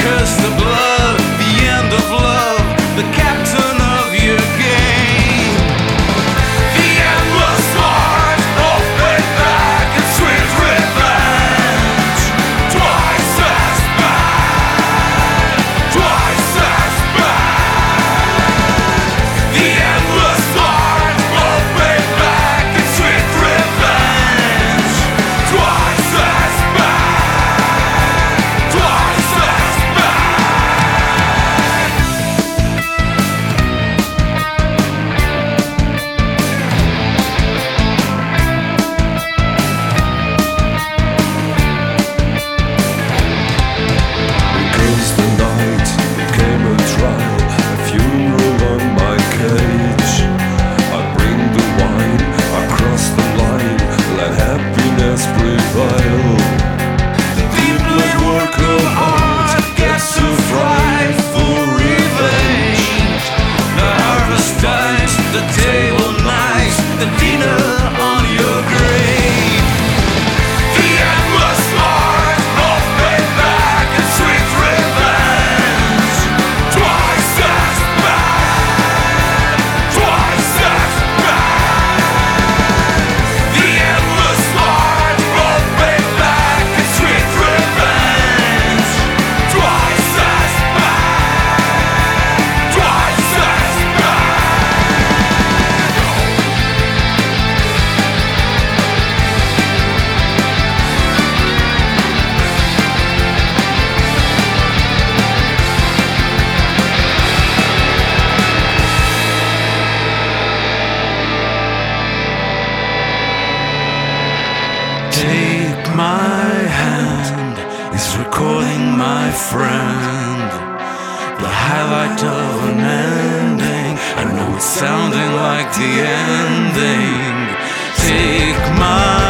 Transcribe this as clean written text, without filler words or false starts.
curse the blood, the end of love, the captain of your game. The endless march of payback and sweet revenge. Twice as bad, twice as bad. The endless march of payback and sweet revenge. Twice as bad, twice as bad. Because the night became a trial, a funeral on my cage. I bring the wine, I cross the line, let happiness prevail. The people that work hard get so frightful revenge. The harvest dies, the table nice, the dinner on your grave. The endless march of payback and sweet revenge. Twice as bad, twice as bad. The endless march of payback and sweet revenge. Twice as bad, twice as Take my hand, is recording my friend. The highlight of an ending, I know it's sounding like the ending. Take my